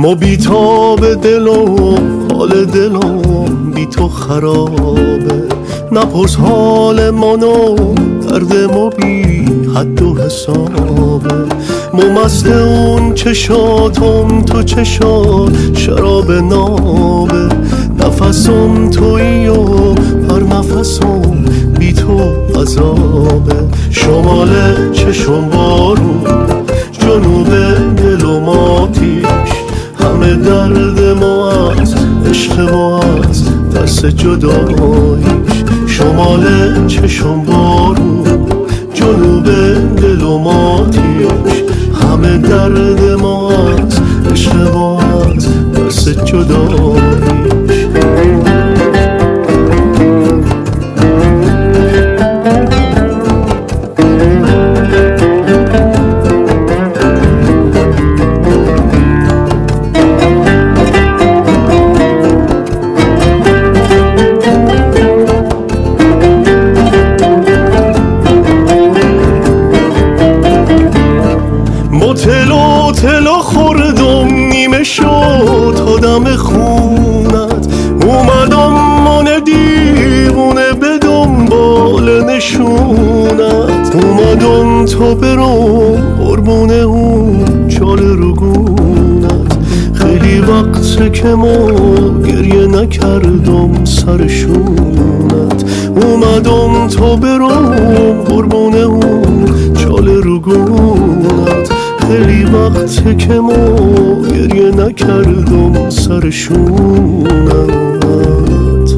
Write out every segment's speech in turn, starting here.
بیتاب دلم، حال دلم بی تو خرابه. نپرس حال منو، درد ما بی حد و حسابه. مست اون چشاتم، تو چشات شراب نابه. نفسم تویی و هر نفسم بی تو عذابه. شمال چشم بارون، جنوب دلم آتیش. همه درد ما از عشق ما از ترس جداییش. شمال چشم بارون، جنوب دلم آتیش. همه درد ما از عشق ما از ترس جداییش. تلو خوردم نیمه شد تا دم خونت. اومدم من دیوونه به دنبال نشونت. اومدم تا برم قربون اون چال رگونت. خیلی وقت که ما گریه نکردم سر شونت. اومدم تا برم قربون اون چال رگونت. خیلی وقت که ما گریه نکردم سر شونت.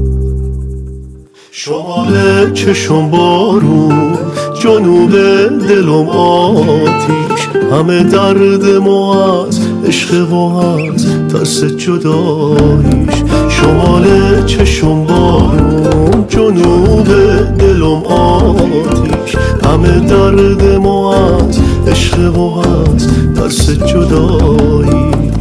شمال چشم بارون، جنوب دلم آتیش. همه درد ما از عشق و از ترس جداییش. شمال چشم بارون، جنوب دلم آتیش. همه درد ما از عشق و از ترس جداییش.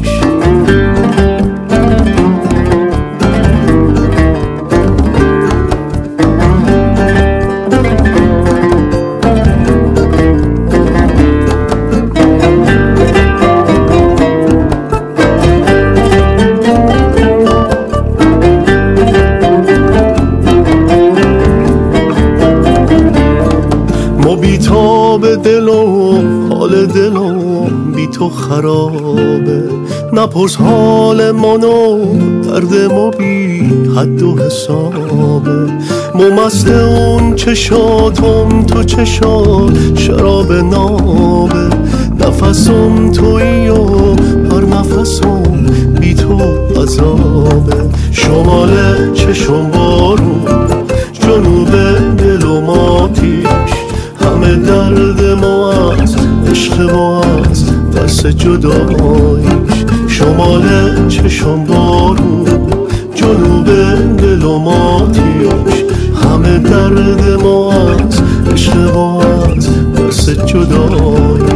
بیتاب دلم، حال دلم بی تو خرابه. نپرس حال منو، درد ما بی حد و حسابه. مست اون چشاتم، تو چشات شراب نابه. نفسم تویی و هر نفسم بی تو عذابه. شمال چشم بارون، جنوب دلم آتیش. همه درد ما از عشق ما از ترس جداییش. شمال چشم بارون، جنوب دلم آتیش. همه درد ما از عشق ما از ترس جداییش.